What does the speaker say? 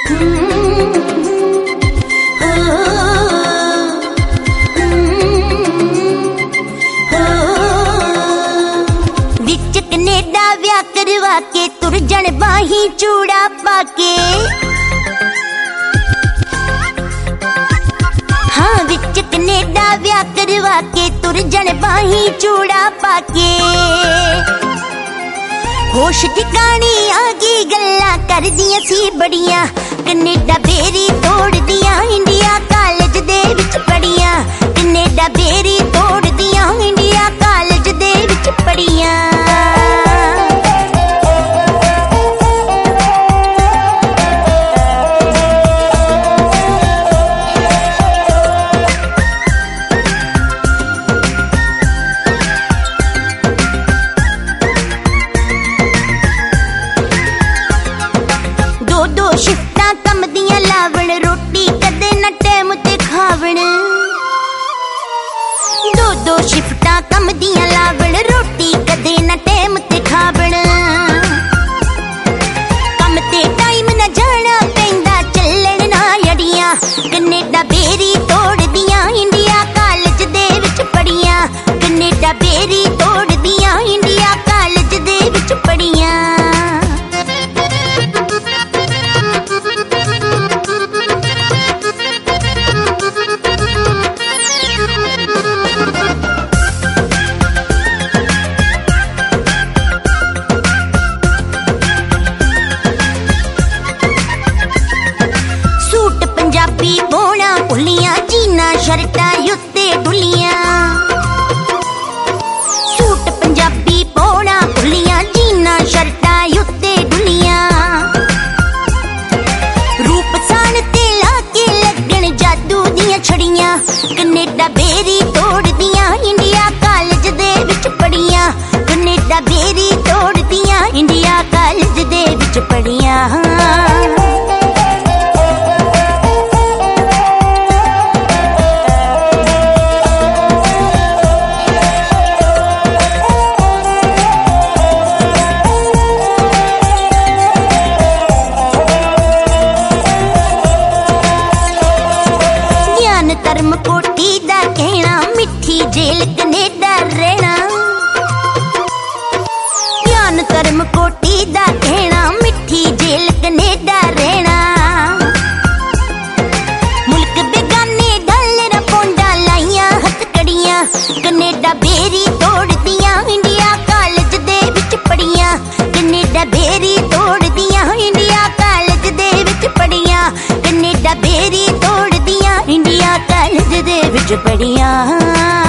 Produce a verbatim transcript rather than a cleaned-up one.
विच Canada व्याह करवा के तुर जन बाही चूड़ा पाके। हाँ विच कनेडा व्याह करवा के तुर जन बाही चूड़ा पाके। होश ठिकानी आ गई गल्ला कर दिया सी बड़िया, कनेडा बेरी तोड़ दिया इंडिया कॉलेज दे विच पढ़िया। कनेडा बेरी तोड़ दिया इंडिया कॉलेज दे विच पढ़िया। दो दो शिफ्टा कम दिया लावण, रोटी कदे न टैम ते खावण। दो दो शिफ्टा कम दिया लावण, रोटी कदे न टैम ते खावण। कम ते टाइम न जाना पैंदा चलण ना अड़ियां। कनेडा बेरी तोड़ दिया इंडिया कॉलेज दे विच पढ़िया। कनेडा बेरी तोड़ दिया इंडिया कॉलेज दे विच पढ़िया। पंजाबी बोना भुलिया, जीना शर्टा उत्ते डुलिया। सूट पंजाबी बोना भुलिया, जीना शर्टा उत्ते डुलिया। रूप सान ते लाके लगन जादू दियां छड़ियां। कनेडा बेरी तोड़ दिया इंडिया कॉलेज दे विच पढ़िया। कनेडा बेरी तोड़ दिया इंडिया कॉलेज दे विच पढ़िया। धर्म कोटी दा कहना, मिठी जेल कनेडा रहना। ज्ञान धर्म कोटी दा कहना, मिठी जेल कनेडा रहना। मुल्क बेगाने डालर पौंडा लाइया हथकड़ियां। कनेडा बेरी तोड़ दिया इंडिया कॉलेज दे विच पढ़िया। कनेडा बेरी तोड़ दिया इंडिया कॉलेज दे विच पढ़िया। कनेडा बेरी तोड़ दिया इंडिया कॉलेज दे विच पढ़िया।